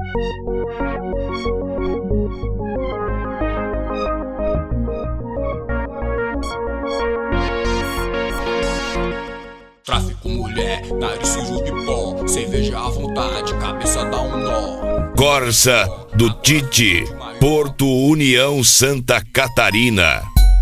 Tráfico, mulher, nariz sujo de pó, cerveja à vontade, cabeça dá um nó. Corsa do Tite, Porto União, Santa Catarina.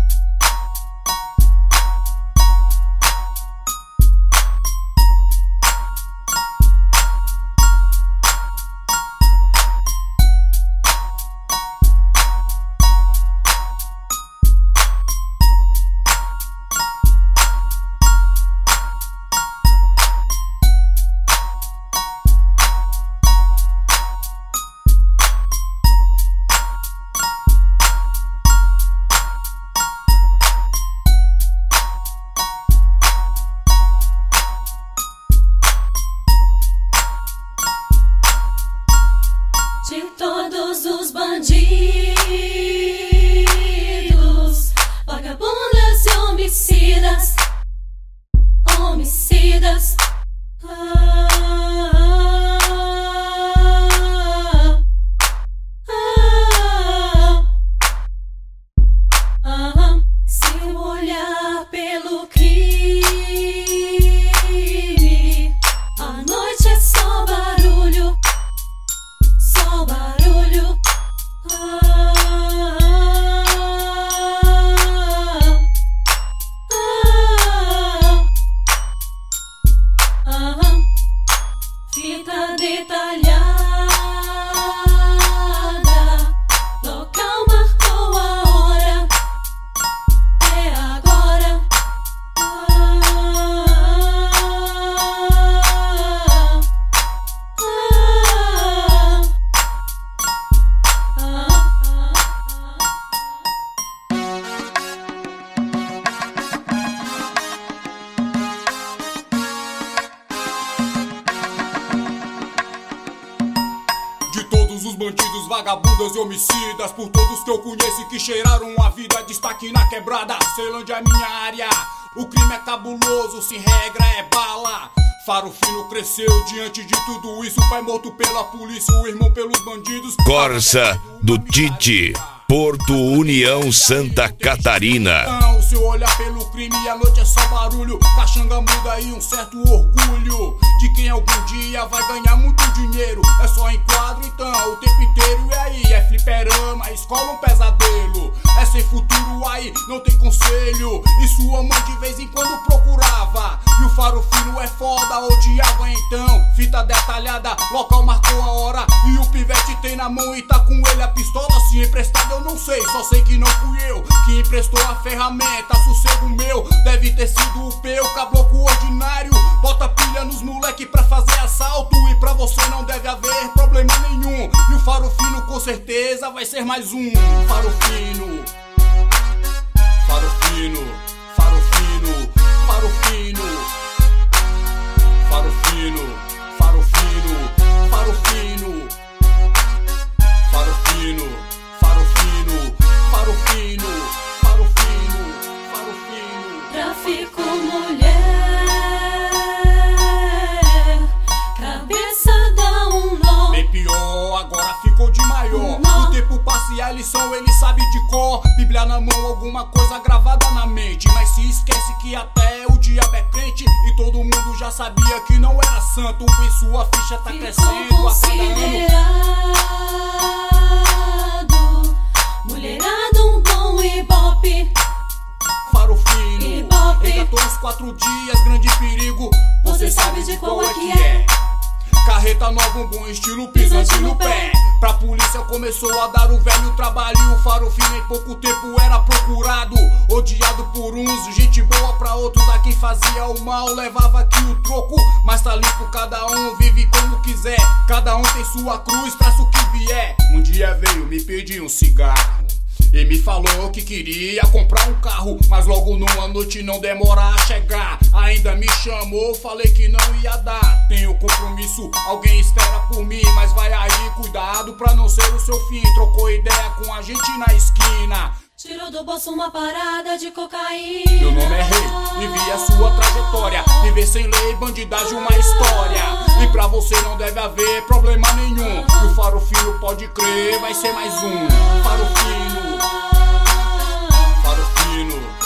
De todos os bandidos, vagabundas e homicidas, homicidas. Se olhar pelo crime, a noite é só barulho. Só barulho. Fita detalhada, local marcou a hora, é agora. De todos os bandidos, vagabundas e homicidas, por todos que eu conheço e que cheiraram a vida, destaque na quebrada, Ceilândia é minha área. O crime é cabuloso, sem regra é bala. Faro Fino cresceu diante de tudo isso, pai morto pela polícia, o irmão pelos bandidos. Corsa do Tite, Porto União, Santa Catarina. Não, se eu olhar pelo crime, a noite é só barulho. Caxanga muda e um certo orgulho de quem algum dia vai ganhar muito dinheiro. É só em quadro então, o tempo inteiro. E aí, é fliperama, escola um pesadelo. É sem futuro aí, não tem conselho. E sua mãe de vez em quando procurava. E o Faro Fino é foda, odiava então. Fita detalhada, local marcou a hora. E o pivete tem na mão e tá com ele a pistola. Se emprestada eu não sei, só sei que não fui eu que emprestou a ferramenta, sossego meu. Deve ter sido o peu, caboclo ordinário. Bota pilha nos moleque pra fazer assalto. E pra você não deve haver problema nenhum. E o Faro Fino com certeza vai ser mais um. Faro Fino, Faro Fino, Faro Fino, Faro Fino, Faro Fino, Faro Fino, Faro Fino, Faro Fino, Faro Fino, Faro Fino, Faro Fino, Faro Fino. Tráfico, mulher, cabeça dá um nó. Bem pior, agora ficou de maior. O tempo passa e a lição ele sabe de cor. Bíblia na mão, alguma coisa gravada na mente. Mas se esquece que até o diabo é crente. E todo mundo já sabia que não era santo. E sua ficha tá crescendo a cada ano. Mulherado, um bom ibope. Faro Fino, Ibope. engatou os 4 dias, grande perigo. Você sabe de qual é que é. Carreta nova, um bom estilo, pisante no pé. Pra polícia começou a dar o velho trabalho. O Faro Fino em pouco tempo era procurado, odiado por uns, gente boa pra outros. A quem fazia o mal levava aqui o troco. Mas tá limpo, cada um vive como quiser. Cada um tem sua cruz, traça o que vier. Um dia veio me pedir um cigarro e me falou que queria comprar um carro, mas logo numa noite não demora a chegar. Ainda me chamou, falei que não ia dar. Tenho compromisso, alguém espera por mim, mas vai aí, cuidado pra não ser o seu fim. Trocou ideia com a gente na esquina, tirou do bolso uma parada de cocaína. meu nome é Rei e vi a sua trajetória. Viver sem lei, bandidagem, uma história. E pra você não deve haver problema nenhum. E o Faro Farofino, pode crer, vai ser mais um. Farofino, Farofino.